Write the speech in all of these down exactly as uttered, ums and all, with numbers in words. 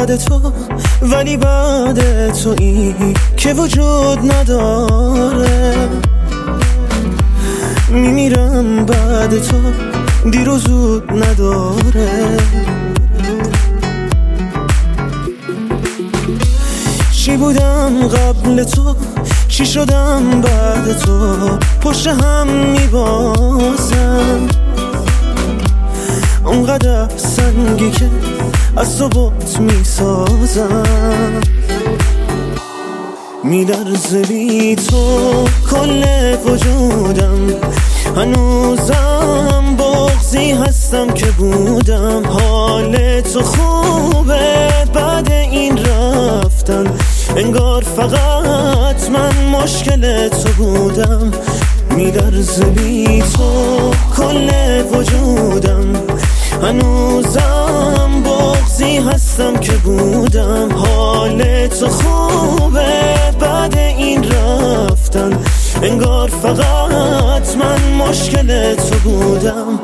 بعد تو، ولی بعد تو این که وجود نداره. میمیرم بعد تو، دیر و زود نداره. چی بودم قبل تو، چی شدم بعد تو، پشت هم میبازم. اونقدر سنگی که از تو بوت میسازم. میلرزه بی تو کل وجودم، هنوزم بغضی هستم که بودم. حال تو خوبه بعد این رفتن، انگار فقط من مشکل تو بودم. میلرزه بی تو کل وجودم، هنوزم بغضی هستم که بودم. حال تو خوبه بعد این رفتن، انگار فقط من مشکل تو بودم.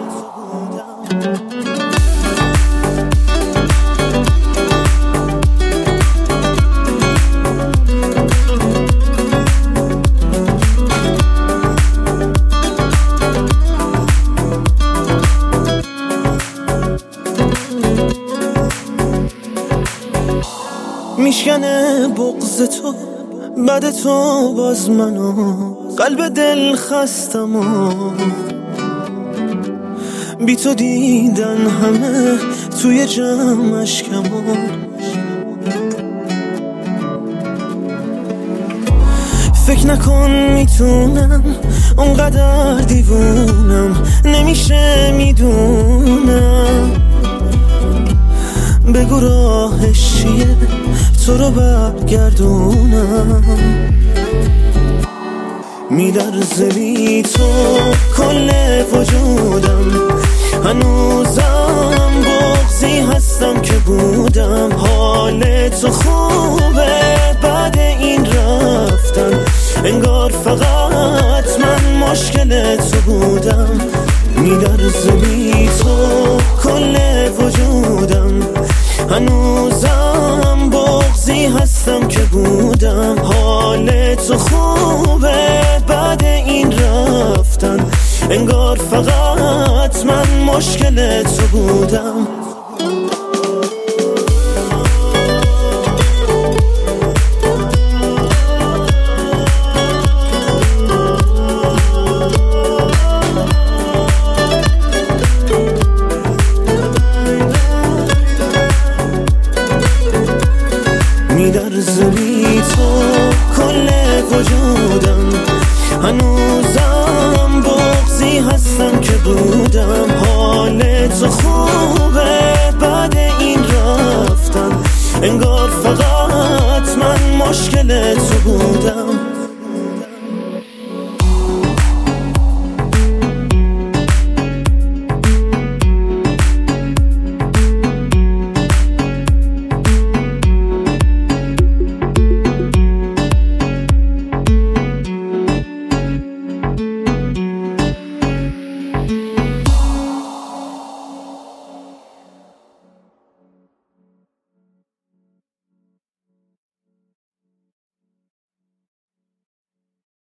میشکنه بغض تو بعد تو باز منو، قلب دل خستم و بی تو دیدن همه توی جمع اشکمو. فکر نکن میتونم اونقدر دیوونم، نمیشه میدونم. بگو راهش چیه تو رو برگردونم. میلرزه بی تو کل وجودم، هنوزم بغضی هستم که بودم. حال تو خوبه بعد این رفتن، انگار فقط من مشکل تو بودم. میلرزه بی تو کل وجودم، هنوزم بغضی هستم که بودم. حال تو خوبه بعد این رفتن، انگار فقط من مشکل تو بودم. میلرزه بی تو کل وجودم، هنوزم بغضی هستم که بودم. حال تو خوبه بعد این رفتن، انگار فقط من مشکل تو بودم.